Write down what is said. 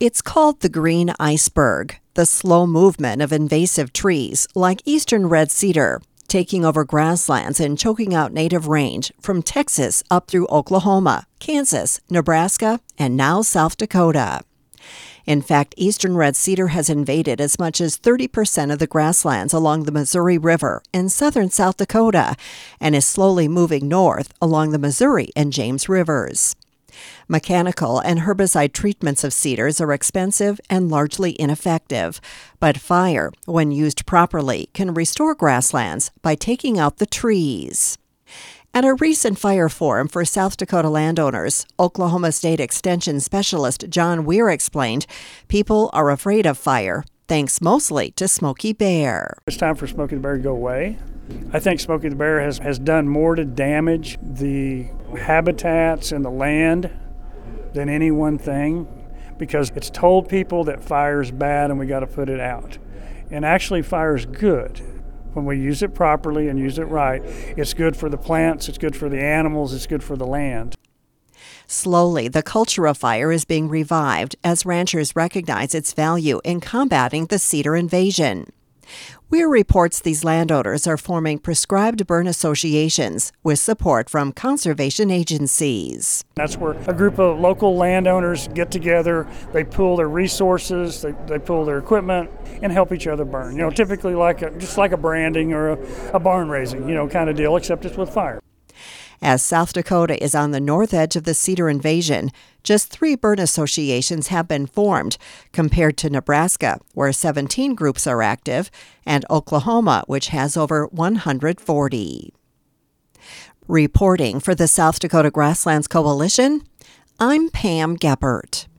It's called the green iceberg, the slow movement of invasive trees like eastern red cedar, taking over grasslands and choking out native range from Texas up through Oklahoma, Kansas, Nebraska, and now South Dakota. In fact, eastern red cedar has invaded as much as 30% of the grasslands along the Missouri River in southern South Dakota and is slowly moving north along the Missouri and James Rivers. Mechanical and herbicide treatments of cedars are expensive and largely ineffective, but fire, when used properly, can restore grasslands by taking out the trees. At a recent fire forum for South Dakota landowners, Oklahoma State Extension Specialist John Weir explained people are afraid of fire, thanks mostly to Smokey Bear. It's time for Smokey the Bear to go away. I think Smokey the Bear has done more to damage the habitats and the land than any one thing, because it's told people that fire is bad and we got to put it out. And actually fire is good. When we use it properly and use it right, it's good for the plants, it's good for the animals, it's good for the land. Slowly, the culture of fire is being revived as ranchers recognize its value in combating the cedar invasion. Weir reports these landowners are forming prescribed burn associations with support from conservation agencies. That's where a group of local landowners get together, they pool their resources, they pool their equipment, and help each other burn. Typically just like a branding or a barn raising, kind of deal, except it's with fire. As South Dakota is on the north edge of the cedar invasion, just 3 burn associations have been formed, compared to Nebraska, where 17 groups are active, and Oklahoma, which has over 140. Reporting for the South Dakota Grasslands Coalition, I'm Pam Geppert.